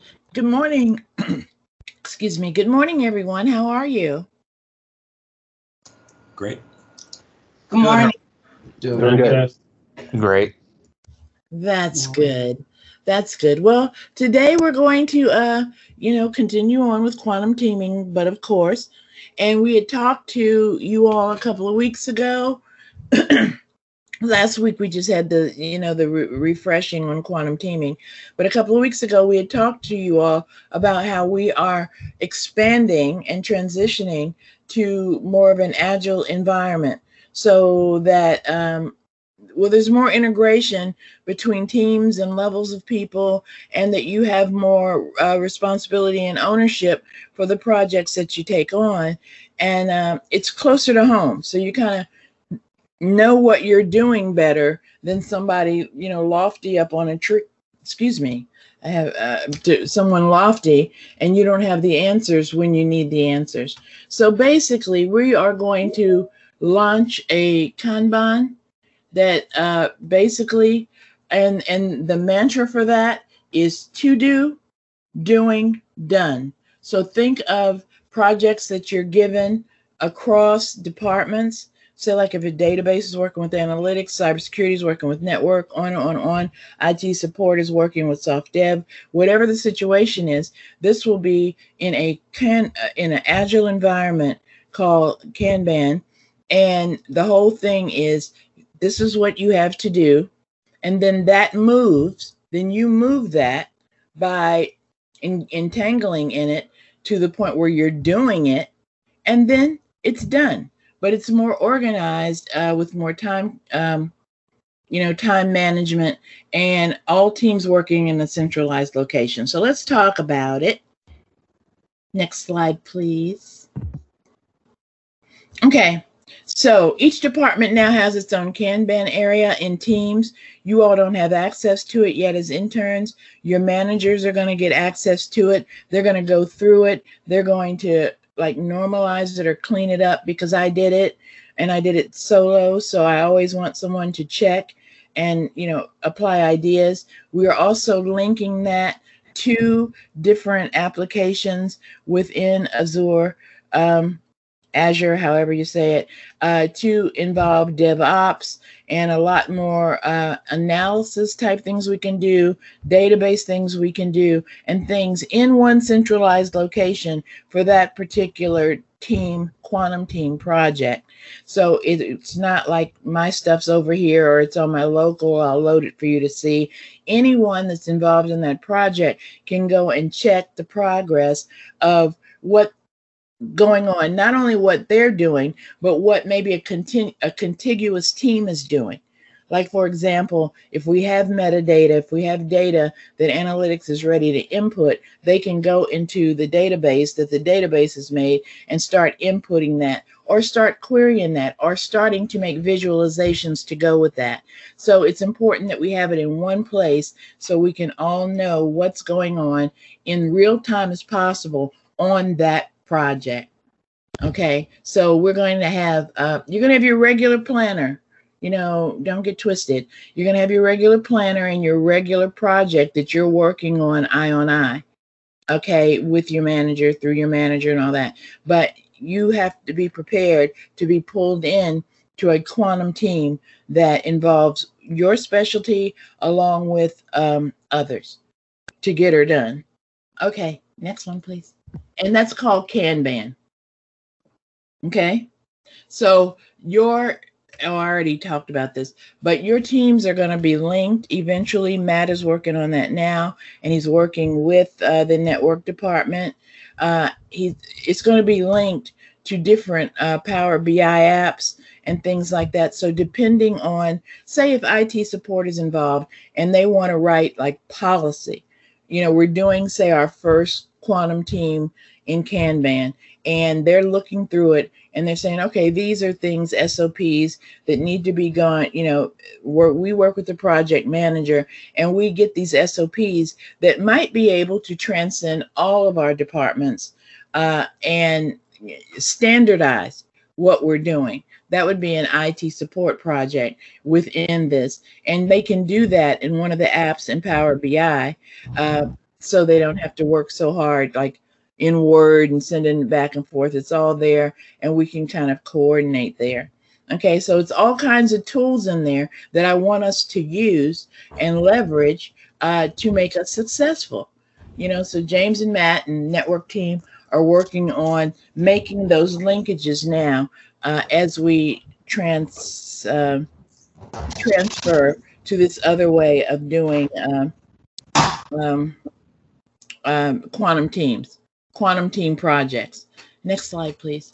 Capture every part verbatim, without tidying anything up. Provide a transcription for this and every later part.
Good morning. Excuse me. Good morning, everyone. How are you? Great. Good morning. Doing Very good. fantastic. Great. That's good. That's good. Well, today we're going to, uh, you know, continue on with quantum teaming, but of course, and we had talked to you all a couple of weeks ago. Last week we just had the, you know, the re- refreshing on quantum teaming, but a couple of weeks ago we had talked to you all about how we are expanding and transitioning to more of an agile environment, so that um, well, there's more integration between teams and levels of people, and that you have more uh, responsibility and ownership for the projects that you take on, and um, it's closer to home, so you kind of know what you're doing better than somebody, you know, lofty up on a tree. Excuse me. I have uh, to someone lofty, and you don't have the answers when you need the answers. So basically, we are going to launch a Kanban that uh, basically, and and the mantra for that is to do, doing, done. So think of projects that you're given across departments. Say, like if a database is working with analytics, cybersecurity is working with network, on and on and on. I T support is working with soft dev. Whatever the situation is, this will be in a can in an agile environment called Kanban, and the whole thing is this is what you have to do, and then that moves. Then you move that by in, entangling in it to the point where you're doing it, and then it's done. But it's more organized uh, with more time, um, you know, time management, and all teams working in a centralized location. So let's talk about it. Next slide, please. Okay. So each department now has its own Kanban area in teams. You all don't have access to it yet as interns. Your managers are going to get access to it. They're going to go through it. They're going to like normalize it or clean it up, because I did it and I did it solo. So I always want someone to check and, you know, apply ideas. We are also linking that to different applications within Azure. Um, Azure, however you say it, uh, to involve DevOps and a lot more uh, analysis type things we can do, database things we can do, and things in one centralized location for that particular team, quantum team project. So it, it's not like my stuff's over here or it's on my local, I'll load it for you to see. Anyone that's involved in that project can go and check the progress of what going on, not only what they're doing, but what maybe a, continu- a contiguous team is doing. Like, for example, if we have metadata, if we have data that analytics is ready to input, they can go into the database that the database has made and start inputting that, or start querying that, or starting to make visualizations to go with that. So it's important that we have it in one place so we can all know what's going on in real time as possible on that project. Okay, so we're going to have uh, you're going to have your regular planner. You know, don't get twisted. You're going to have your regular planner and your regular project that you're working on eye on eye. Okay, with your manager, through your manager and all that. But you have to be prepared to be pulled in to a quantum team that involves your specialty along with um, others to get her done. Okay, next one, please. And that's called Kanban. Okay, so your, oh, I already talked about this, but your teams are going to be linked eventually. Matt is working on that now, and he's working with uh, the network department. Uh, he, it's going to be linked to different uh, Power B I apps and things like that. So depending on, say if I T support is involved and they want to write like policy, you know, we're doing, say, our first quantum team in Kanban, and they're looking through it and they're saying, okay, these are things, S O Ps that need to be gone. You know, we're, we work with the project manager and we get these S O Ps that might be able to transcend all of our departments uh, and standardize what we're doing. That would be an I T support project within this. And they can do that in one of the apps in Power B I. Uh, so they don't have to work so hard, like in Word and sending it back and forth. It's all there, and we can kind of coordinate there. Okay, so it's all kinds of tools in there that I want us to use and leverage uh, to make us successful. You know, so James and Matt and network team are working on making those linkages now uh, as we trans uh, transfer to this other way of doing um, um, um, quantum teams, quantum team projects. Next slide, please.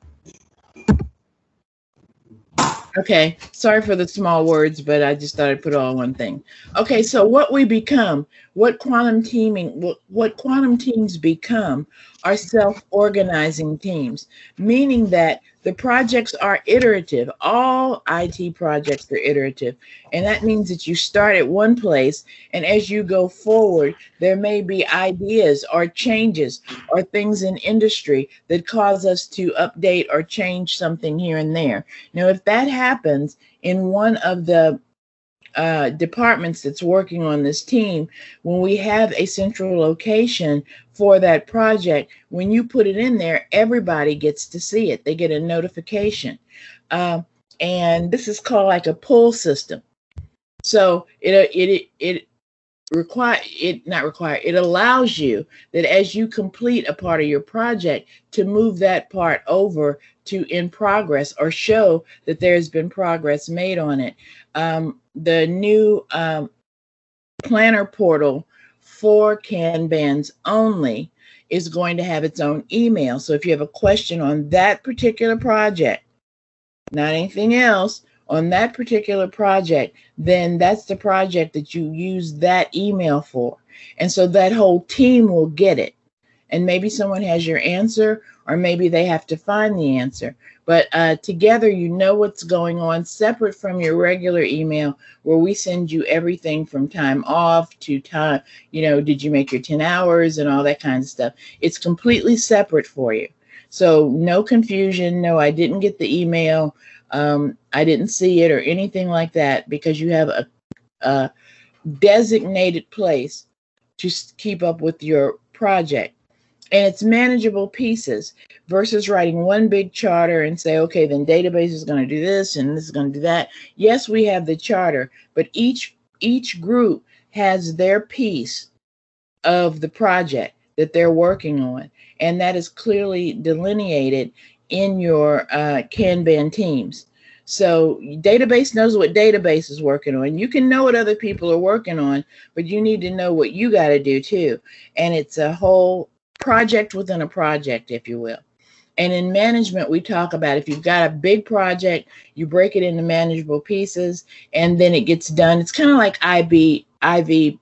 Okay, sorry for the small words, but I just thought I'd put all one thing. Okay, so what we become, what quantum teaming, what, what quantum teams become are self-organizing teams, meaning that the projects are iterative. All I T projects are iterative, and that means that you start at one place, and as you go forward, there may be ideas or changes or things in industry that cause us to update or change something here and there. Now, if that happens in one of the uh, departments that's working on this team, when we have a central location for that project, when you put it in there, everybody gets to see it. They get a notification. Uh, and this is called like a pull system. So it, it, it, require it not require it allows you that as you complete a part of your project to move that part over to in progress or show that there's been progress made on it. Um, the new um, planner portal for Kanbans only is going to have its own email. So if you have a question on that particular project, not anything else, on that particular project, then that's the project that you use that email for. And so that whole team will get it. And maybe someone has your answer, or maybe they have to find the answer. But uh, together, you know what's going on, separate from your regular email, where we send you everything from time off to time, you know, did you make your ten hours and all that kind of stuff. It's completely separate for you. So no confusion. No, I didn't get the email. Um, I didn't see it or anything like that, because you have a, a designated place to keep up with your project. And it's manageable pieces versus writing one big charter and say, okay, then database is going to do this and this is going to do that. Yes, we have the charter, but each each group has their piece of the project that they're working on. And that is clearly delineated in your uh, Kanban teams. So database knows what database is working on. You can know what other people are working on, but you need to know what you got to do too. And it's a whole project within a project, if you will. And in management, we talk about if you've got a big project, you break it into manageable pieces, and then it gets done. It's kind of like I B, I V,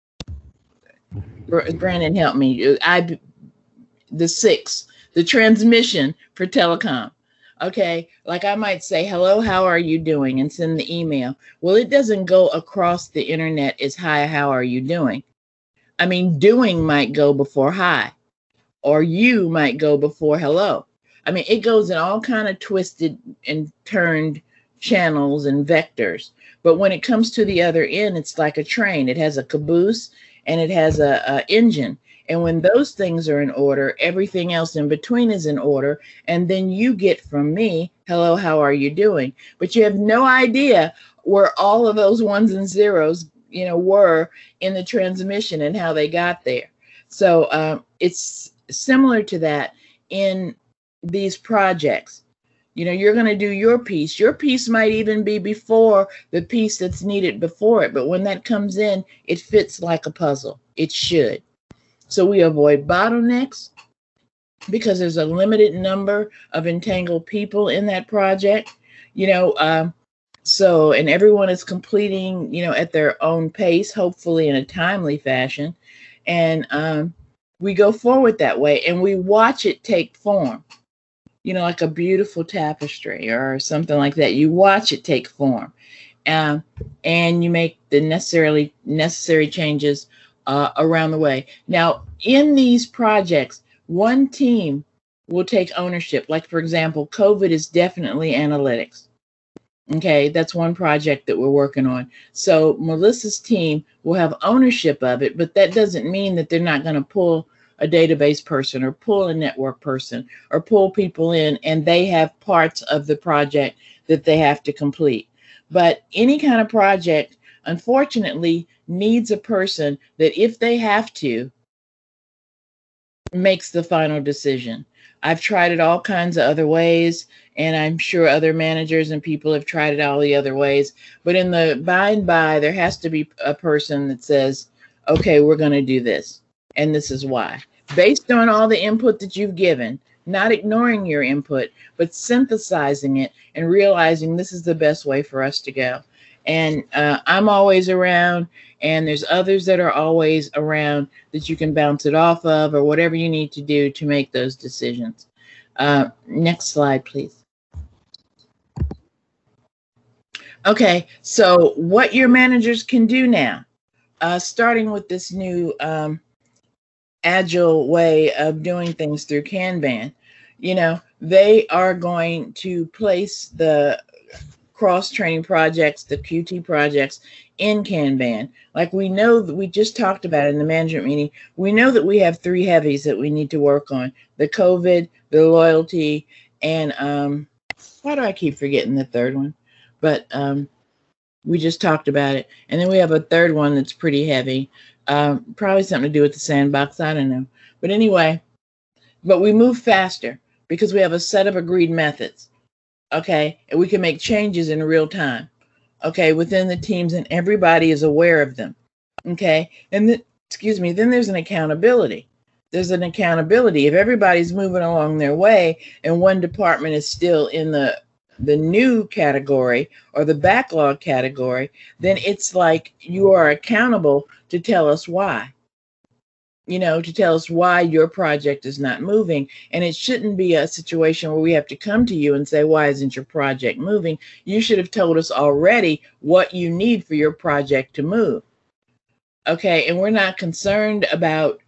Brandon, help me, I B, the six, the transmission for telecom. Okay, like I might say, hello, how are you doing? And send the email. Well, it doesn't go across the internet as hi, how are you doing? I mean, doing might go before hi, or you might go before hello. I mean, it goes in all kind of twisted and turned channels and vectors. But when it comes to the other end, it's like a train. It has a caboose and it has a, a engine. And when those things are in order, everything else in between is in order. And then you get from me, hello, how are you doing? But you have no idea where all of those ones and zeros, you know, were in the transmission and how they got there. So um, it's similar to that in these projects. You know, you're going to do your piece. Your piece might even be before the piece that's needed before it. But when that comes in, it fits like a puzzle. It should. So we avoid bottlenecks because there's a limited number of entangled people in that project, you know, um, so, and everyone is completing, you know, at their own pace, hopefully in a timely fashion. And um, we go forward that way and we watch it take form, you know, like a beautiful tapestry or something like that. You watch it take form um, and you make the necessarily necessary changes Uh, around the way. Now, in these projects, one team will take ownership. Like, for example, COVID is definitely analytics. Okay, that's one project that we're working on. So Melissa's team will have ownership of it, but that doesn't mean that they're not going to pull a database person or pull a network person or pull people in, and they have parts of the project that they have to complete. But any kind of project, unfortunately, needs a person that, if they have to, makes the final decision. I've tried it all kinds of other ways, and I'm sure other managers and people have tried it all the other ways. But in the by and by, there has to be a person that says, okay, we're going to do this, and this is why. Based on all the input that you've given, not ignoring your input, but synthesizing it and realizing this is the best way for us to go. And uh, I'm always around, and there's others that are always around that you can bounce it off of, or whatever you need to do to make those decisions. Uh, next slide, please. Okay, so what your managers can do now, uh, starting with this new um, agile way of doing things through Kanban, you know, they are going to place the cross-training projects, the Q T projects in Kanban. Like we know that we just talked about in the management meeting, we know that we have three heavies that we need to work on: the COVID, the loyalty, and um, why do I keep forgetting the third one? But um, we just talked about it. And then we have a third one that's pretty heavy. Um, probably something to do with the sandbox. I don't know. But anyway, but we move faster because we have a set of agreed methods. Okay, and we can make changes in real time, okay, within the teams, and everybody is aware of them, okay? And then, excuse me, then there's an accountability. There's an accountability. If everybody's moving along their way and one department is still in the the new category or the backlog category, then it's like you are accountable to tell us why. You know, to tell us why your project is not moving. And it shouldn't be a situation where we have to come to you and say, why isn't your project moving? You should have told us already what you need for your project to move. Okay, and we're not concerned about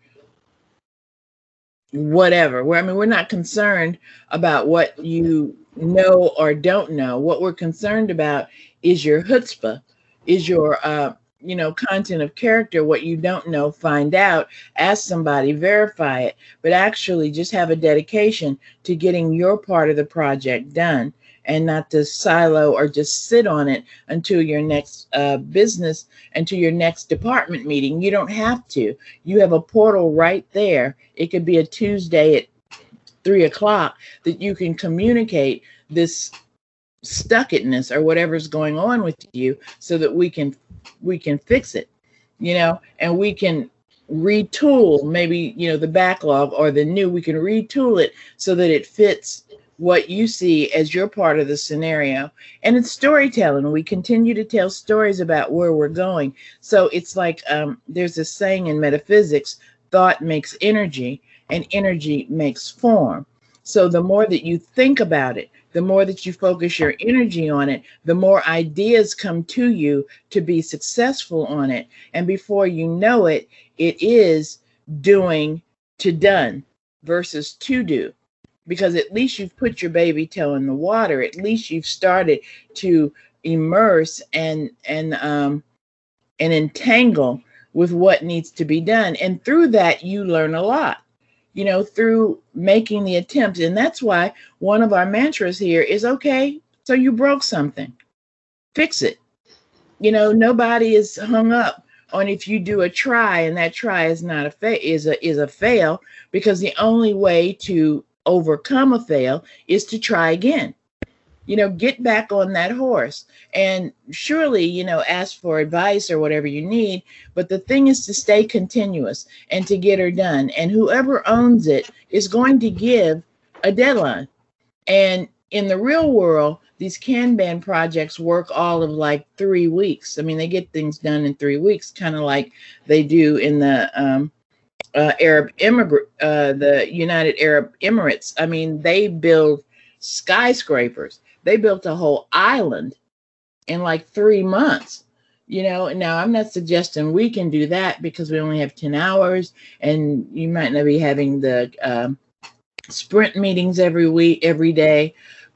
whatever. We're, I mean, we're not concerned about what you know or don't know. What we're concerned about is your chutzpah, is your uh, you know, content of character. What you don't know, find out, ask somebody, verify it, but actually just have a dedication to getting your part of the project done, and not to silo or just sit on it until your next uh, business, until your next department meeting. You don't have to. You have a portal right there. It could be a Tuesday at three o'clock that you can communicate this stuckedness or whatever's going on with you, so that we can we can fix it, you know, and we can retool maybe, you know, the backlog or the new, we can retool it so that it fits what you see as your part of the scenario. And it's storytelling. We continue to tell stories about where we're going. So it's like um, there's a saying in metaphysics, thought makes energy and energy makes form. So the more that you think about it, the more that you focus your energy on it, the more ideas come to you to be successful on it. And before you know it, it is doing to done versus to do. Because at least you've put your baby toe in the water. At least you've started to immerse and and um, and entangle with what needs to be done. And through that, you learn a lot, you know, through making the attempt. And that's why one of our mantras here is, okay, so you broke something, fix it. You know, nobody is hung up on if you do a try and that try is not a fa- is a is a fail, because the only way to overcome a fail is to try again. You know, get back on that horse, and surely, you know, ask for advice or whatever you need. But the thing is to stay continuous and to get her done. And whoever owns it is going to give a deadline. And in the real world, these Kanban projects work all of like three weeks. I mean, they get things done in three weeks, kind of like they do in the um, uh, Arab immigrant, uh, the United Arab Emirates. I mean, they build skyscrapers. They built a whole island in like three months, you know. Now, I'm not suggesting we can do that because we only have ten hours, and you might not be having the um, sprint meetings every week, every day.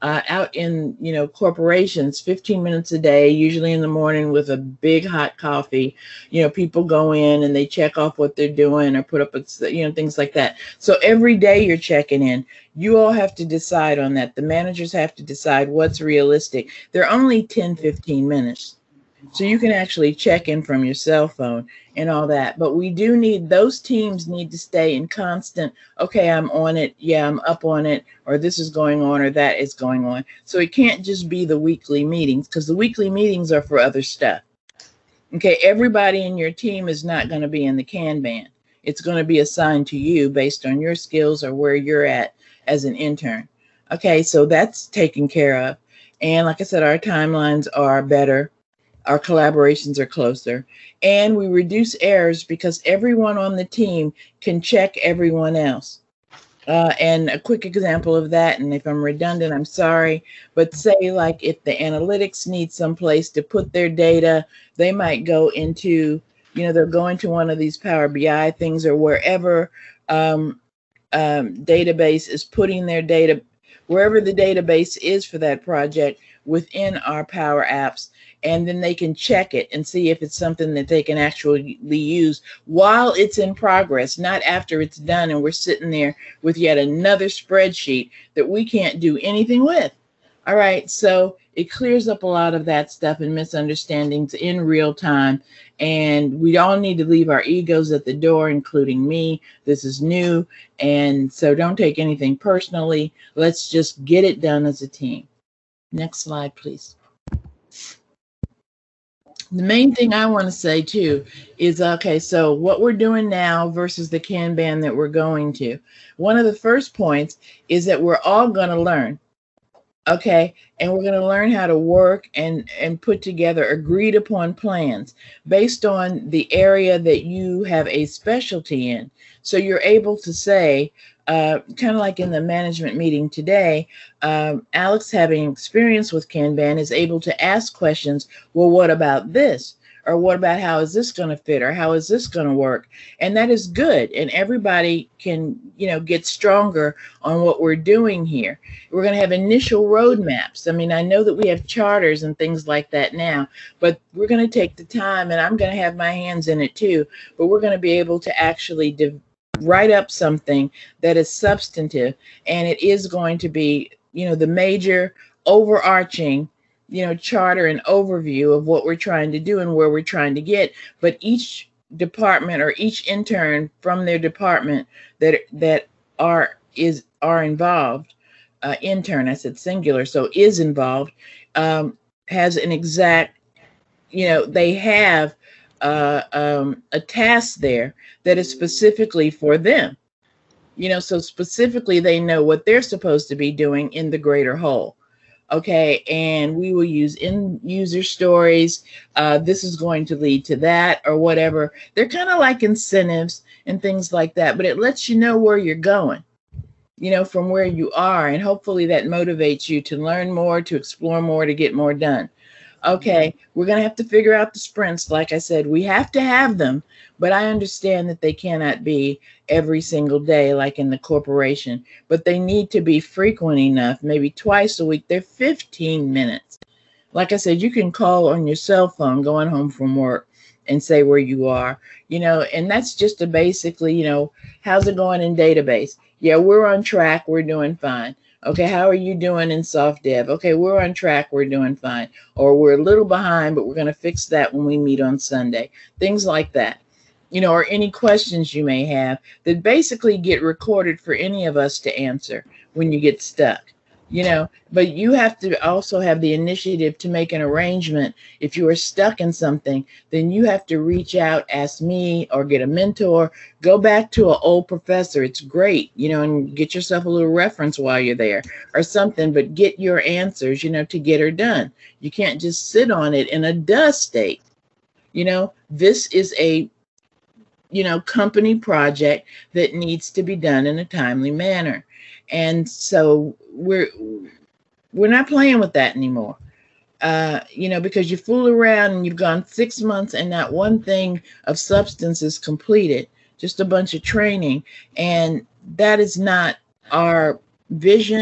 Uh, out in, you know, corporations, fifteen minutes a day, usually in the morning with a big hot coffee. You know, people go in and they check off what they're doing or put up, a, you know, things like that. So every day you're checking in. You all have to decide on that. The managers have to decide what's realistic. They're only ten, fifteen minutes. So you can actually check in from your cell phone and all that. But we do need, those teams need to stay in constant, okay, I'm on it, yeah, I'm up on it, or this is going on, or that is going on. So it can't just be the weekly meetings, because the weekly meetings are for other stuff. Okay, everybody in your team is not going to be in the Kanban. It's going to be assigned to you based on your skills or where you're at as an intern. Okay, so that's taken care of. And like I said, our timelines are better. Our collaborations are closer, and we reduce errors because everyone on the team can check everyone else. Uh, and a quick example of that, and if I'm redundant, I'm sorry, but say like if the analytics need some place to put their data, they might go into, you know, they'll go into one of these Power B I things or wherever um, um, database is putting their data, wherever the database is for that project within our Power Apps. And then they can check it and see if it's something that they can actually use while it's in progress, not after it's done and we're sitting there with yet another spreadsheet that we can't do anything with. All right, so it clears up a lot of that stuff and misunderstandings in real time. And we all need to leave our egos at the door, including me. This is new. And so don't take anything personally. Let's just get it done as a team. Next slide, please. The main thing I want to say too is, okay, so what we're doing now versus the Kanban that we're going to. One of the first points is that we're all going to learn, okay, and we're going to learn how to work and, and put together agreed upon plans based on the area that you have a specialty in. So you're able to say, Uh, kind of like in the management meeting today, um, Alex, having experience with Kanban, is able to ask questions. Well, what about this? Or what about how is this going to fit? Or how is this going to work? And that is good. And everybody can, you know, get stronger on what we're doing here. We're going to have initial roadmaps. I mean, I know that we have charters and things like that now, but we're going to take the time, and I'm going to have my hands in it too, but we're going to be able to actually develop, write up something that is substantive, and it is going to be, you know, the major overarching, you know, charter and overview of what we're trying to do and where we're trying to get. But each department or each intern from their department that that are is are involved, uh, intern, I said singular, so is involved, um, has an exact, you know, they have Uh, um, a task there that is specifically for them, you know, so specifically they know what they're supposed to be doing in the greater whole. Okay, and we will use in user stories. Uh, this is going to lead to that or whatever. They're kind of like incentives and things like that, but it lets you know where you're going, you know, from where you are, and hopefully that motivates you to learn more, to explore more, to get more done. Okay, we're going to have to figure out the sprints. Like I said, we have to have them, but I understand that they cannot be every single day like in the corporation, but they need to be frequent enough, maybe twice a week. They're fifteen minutes. Like I said, you can call on your cell phone going home from work and say where you are, you know, and that's just a basically, you know, how's it going in database? Yeah, we're on track. We're doing fine. Okay, how are you doing in soft dev? Okay, we're on track, we're doing fine. Or we're a little behind, but we're going to fix that when we meet on Sunday. Things like that. You know, or any questions you may have that basically get recorded for any of us to answer when you get stuck. You know, but you have to also have the initiative to make an arrangement. If you are stuck in something, then you have to reach out, ask me, or get a mentor, go back to an old professor. It's great, you know, and get yourself a little reference while you're there or something, but get your answers, you know, to get her done. You can't just sit on it in a dust state. You know, this is a, you know, company project that needs to be done in a timely manner. And so we're we're not playing with that anymore, uh, you know, because you fool around and you've gone six months and not one thing of substance is completed, just a bunch of training. And that is not our vision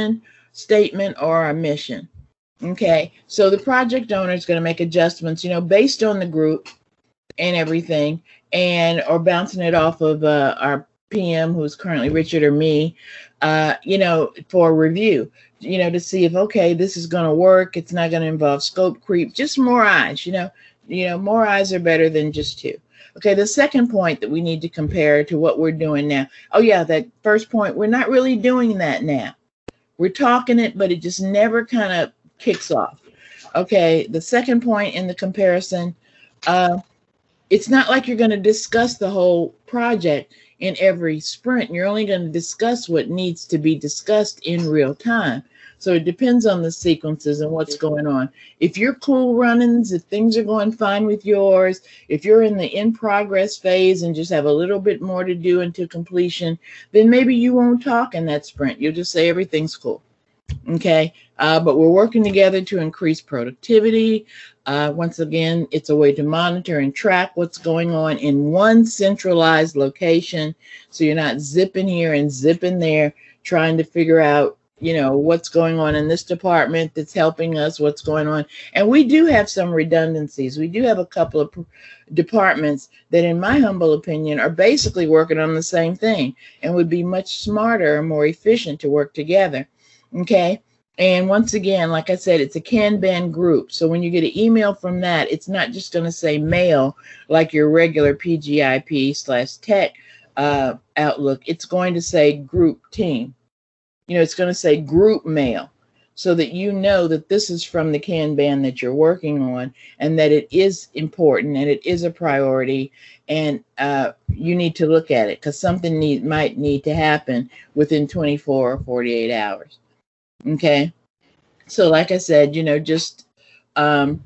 statement or our mission. Okay, so the project owner is going to make adjustments, you know, based on the group and everything, and or bouncing it off of uh, our P M, who's currently Richard, or me, uh, you know, for review, you know, to see if, okay, this is going to work. It's not going to involve scope creep, just more eyes, you know, you know, more eyes are better than just two. Okay, the second point that we need to compare to what we're doing now. Oh yeah, that first point, we're not really doing that now. We're talking it, but it just never kind of kicks off. Okay, the second point in the comparison, uh, it's not like you're going to discuss the whole project in every sprint. You're only going to discuss what needs to be discussed in real time. So it depends on the sequences and what's going on. If you're cool runnings, if things are going fine with yours, if you're in the in progress phase and just have a little bit more to do until completion, then maybe you won't talk in that sprint. You'll just say everything's cool. Okay, uh, but we're working together to increase productivity. Uh, once again, it's a way to monitor and track what's going on in one centralized location. So you're not zipping here and zipping there, trying to figure out, you know, what's going on in this department that's helping us, what's going on. And we do have some redundancies. We do have a couple of departments that, in my humble opinion, are basically working on the same thing and would be much smarter and more efficient to work together. Okay. And once again, like I said, it's a Kanban group. So when you get an email from that, it's not just going to say mail like your regular P G I P slash tech uh, Outlook. It's going to say group team. You know, it's going to say group mail, so that you know that this is from the Kanban that you're working on, and that it is important and it is a priority, and uh, you need to look at it because something need, might need to happen within twenty-four or forty-eight hours. Okay, so like I said, you know, just um,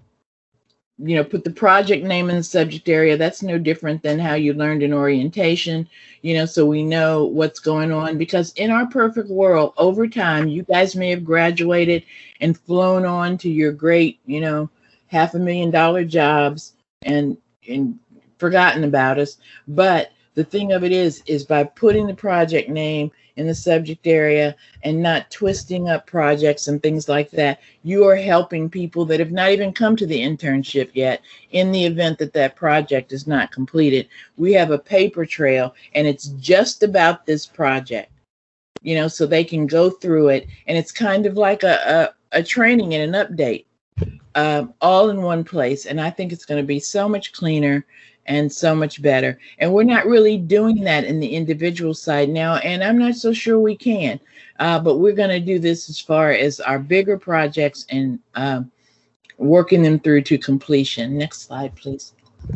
you know, put the project name in the subject area. That's no different than how you learned in orientation, you know, so we know what's going on. Because in our perfect world, over time, you guys may have graduated and flown on to your great, you know, half a million dollar jobs and and forgotten about us. But the thing of it is, is by putting the project name in the subject area and not twisting up projects and things like that, you are helping people that have not even come to the internship yet in the event that that project is not completed. We have a paper trail and it's just about this project, you know, so they can go through it. And it's kind of like a, a, a training and an update um, all in one place. And I think it's going to be so much cleaner and so much better. And we're not really doing that in the individual side now, and I'm not so sure we can, uh, but we're going to do this as far as our bigger projects and uh, working them through to completion. Next slide, please.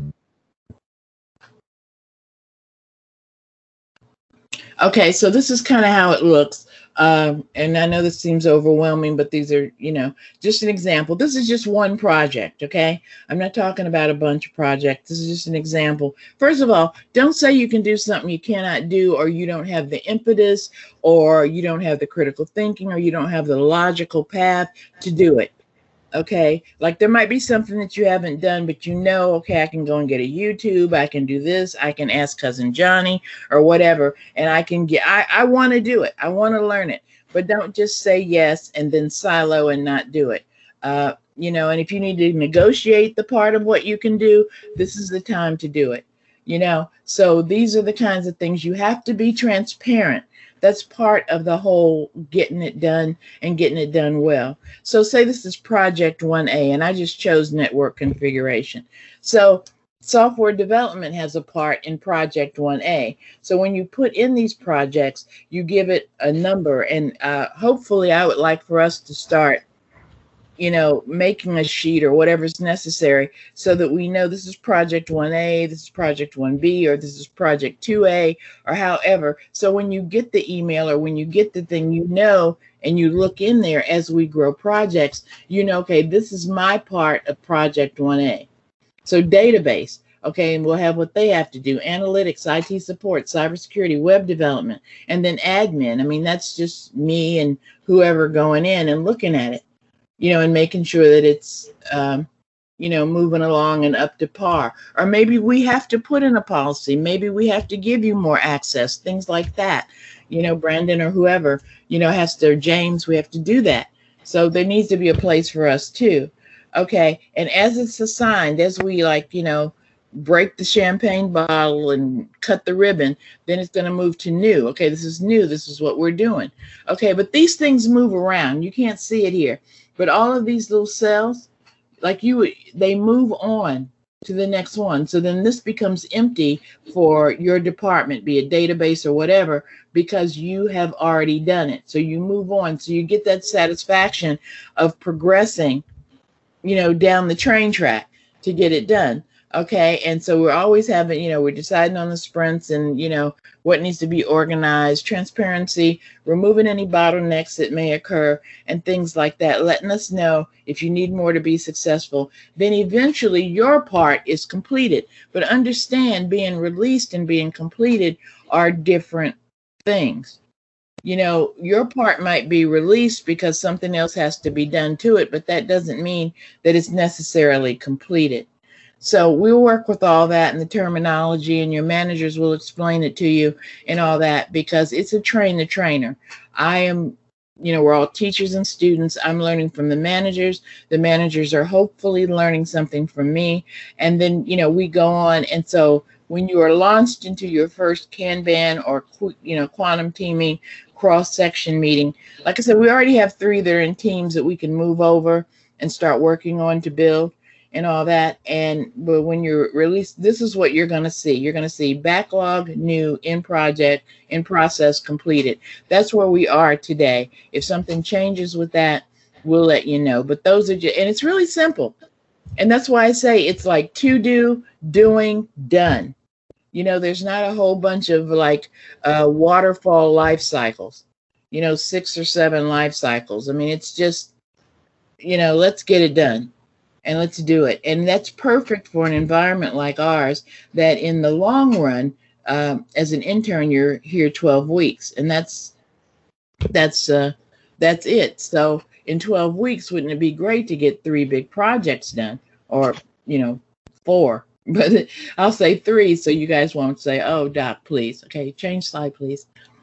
Okay, so this is kind of how it looks. Um, and I know this seems overwhelming, but these are, you know, just an example. This is just one project, okay? I'm not talking about a bunch of projects. This is just an example. First of all, don't say you can do something you cannot do, or you don't have the impetus, or you don't have the critical thinking, or you don't have the logical path to do it. Okay, like there might be something that you haven't done, but you know, okay, I can go and get a YouTube, I can do this, I can ask Cousin Johnny or whatever, and I can get, I, I want to do it, I want to learn it, but don't just say yes and then silo and not do it. Uh, you know, and if you need to negotiate the part of what you can do, this is the time to do it, you know. So these are the kinds of things you have to be transparent. That's part of the whole getting it done and getting it done well. So say this is project one A, and I just chose network configuration. So software development has a part in project one A. So when you put in these projects, you give it a number, and uh, hopefully I would like for us to start, you know, making a sheet or whatever's necessary so that we know this is project one A, this is project one B, or this is project two A, or however. So when you get the email or when you get the thing, you know, and you look in there as we grow projects, you know, okay, this is my part of project one A. So database, okay, and we'll have what they have to do: analytics, I T support, cybersecurity, web development, and then admin. I mean, that's just me and whoever going in and looking at it, you know, and making sure that it's, um, you know, moving along and up to par. Or maybe we have to put in a policy. Maybe we have to give you more access, things like that. You know, Brandon or whoever, you know, has to, James, we have to do that. So there needs to be a place for us too. Okay. And as it's assigned, as we like, you know, break the champagne bottle and cut the ribbon, then it's going to move to new. Okay, this is new. This is what we're doing. Okay, but these things move around. You can't see it here. But all of these little cells, like you, they move on to the next one. So then this becomes empty for your department, be it database or whatever, because you have already done it. So you move on. So you get that satisfaction of progressing, you know, down the train track to get it done. Okay. And so we're always having, you know, we're deciding on the sprints and, you know, what needs to be organized, transparency, removing any bottlenecks that may occur and things like that, letting us know if you need more to be successful. Then eventually your part is completed. But understand, being released and being completed are different things. You know, your part might be released because something else has to be done to it, but that doesn't mean that it's necessarily completed. So we'll work with all that and the terminology, and your managers will explain it to you and all that, because it's a train the trainer. I am, you know, we're all teachers and students. I'm learning from the managers. The managers are hopefully learning something from me. And then, you know, we go on. And so when you are launched into your first Kanban or, you know, quantum teaming cross-section meeting, like I said, we already have three that are in teams that we can move over and start working on to build and all that. And but when you're released, this is what you're going to see. You're going to see backlog, new, in project, in process, completed. That's where we are today. If something changes with that, we'll let you know. But those are just, and it's really simple. And that's why I say it's like to do, doing, done. You know, there's not a whole bunch of like uh, waterfall life cycles, you know, six or seven life cycles. I mean, it's just, you know, let's get it done. And let's do it. And that's perfect for an environment like ours, that in the long run, um, as an intern, you're here twelve weeks. And that's that's uh, that's it. So in twelve weeks, wouldn't it be great to get three big projects done? Or, you know, four. But I'll say three so you guys won't say, oh, Doc, please. Okay, change slide, please.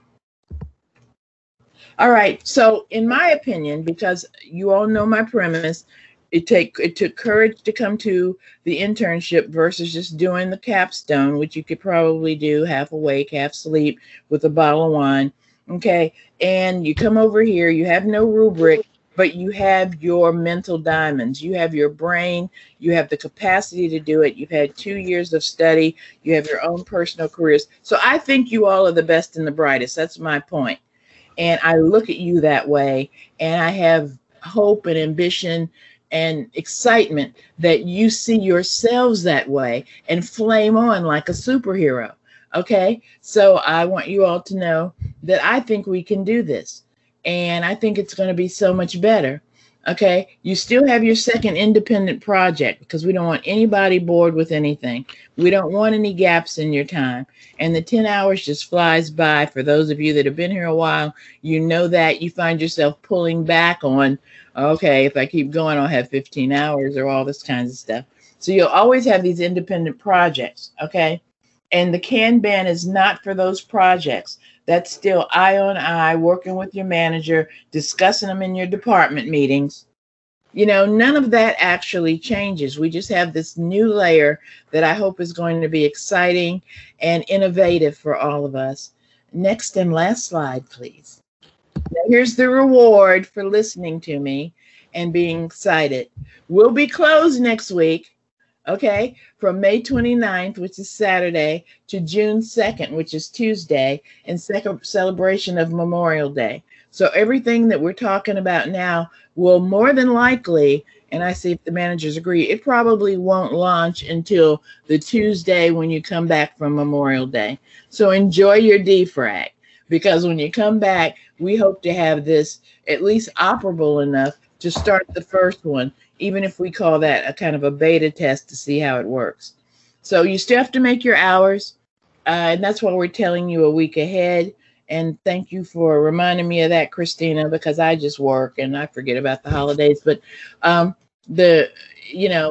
All right. So in my opinion, because you all know my premise, It take it took courage to come to the internship versus just doing the capstone, which you could probably do half awake, half asleep with a bottle of wine. Okay. And you come over here, you have no rubric, but you have your mental diamonds. You have your brain, you have the capacity to do it. You've had two years of study, you have your own personal careers. So I think you all are the best and the brightest. That's my point. And I look at you that way, and I have hope and ambition and excitement that you see yourselves that way and flame on like a superhero. Okay. So I want you all to know that I think we can do this, and I think it's going to be so much better. Okay. You still have your second independent project, because we don't want anybody bored with anything. We don't want any gaps in your time. And the ten hours just flies by. For those of you that have been here a while, you know that you find yourself pulling back on, okay, if I keep going, I'll have fifteen hours or all this kinds of stuff. So you'll always have these independent projects. Okay. And the Kanban is not for those projects. That's still eye on eye, working with your manager, discussing them in your department meetings. You know, none of that actually changes. We just have this new layer that I hope is going to be exciting and innovative for all of us. Next and last slide, please. Now, here's the reward for listening to me and being excited. We'll be closed next week. Okay, from May twenty-ninth, which is Saturday, to June second, which is Tuesday, in second celebration of Memorial Day. So everything that we're talking about now will more than likely, and I see if the managers agree, it probably won't launch until the Tuesday when you come back from Memorial Day. So enjoy your defrag, because when you come back, we hope to have this at least operable enough to start the first one, even if we call that a kind of a beta test to see how it works. So you still have to make your hours, uh, and that's why we're telling you a week ahead. And thank you for reminding me of that, Christina, because I just work and I forget about the holidays. But um, the, you know,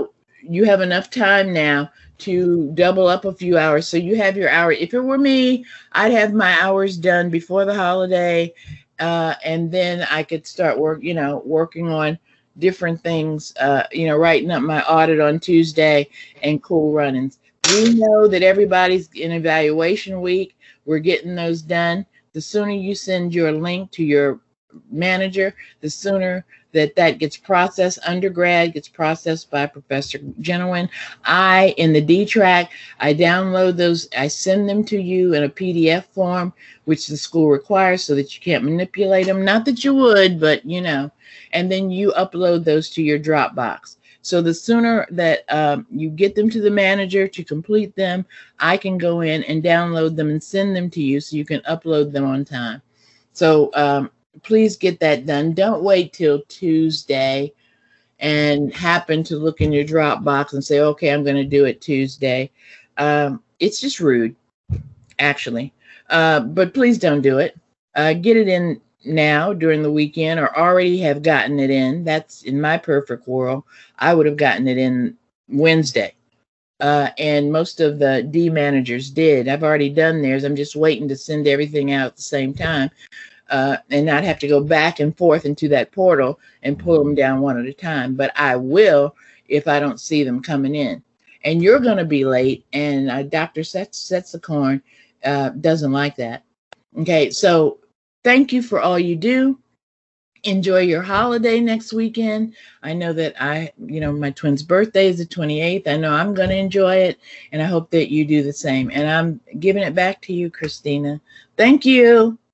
you have enough time now to double up a few hours. So you have your hour. If it were me, I'd have my hours done before the holiday. Uh, and then I could start work, you know, working on different things, uh, you know, writing up my audit on Tuesday and cool runnings. We know that everybody's in evaluation week. We're getting those done. The sooner you send your link to your manager, the sooner that that gets processed. Undergrad gets processed by Professor Genowin. I, in the D TRAC, I download those, I send them to you in a P D F form, which the school requires so that you can't manipulate them. Not that you would, but you know, and then you upload those to your Dropbox. So the sooner that um, you get them to the manager to complete them, I can go in and download them and send them to you so you can upload them on time. So um, please get that done. Don't wait till Tuesday and happen to look in your Dropbox and say, okay, I'm going to do it Tuesday. Um, it's just rude, actually. Uh, but please don't do it. Uh, get it in now during the weekend, or already have gotten it in. That's in my perfect world. I would have gotten it in Wednesday. Uh, and most of the D managers did. I've already done theirs. I'm just waiting to send everything out at the same time. Uh, and not have to go back and forth into that portal and pull them down one at a time. But I will if I don't see them coming in. And you're going to be late, and uh, Doctor Setsakorn uh, doesn't like that. Okay, so thank you for all you do. Enjoy your holiday next weekend. I know that I, you know, my twin's birthday is the twenty-eighth. I know I'm going to enjoy it, and I hope that you do the same. And I'm giving it back to you, Christina. Thank you.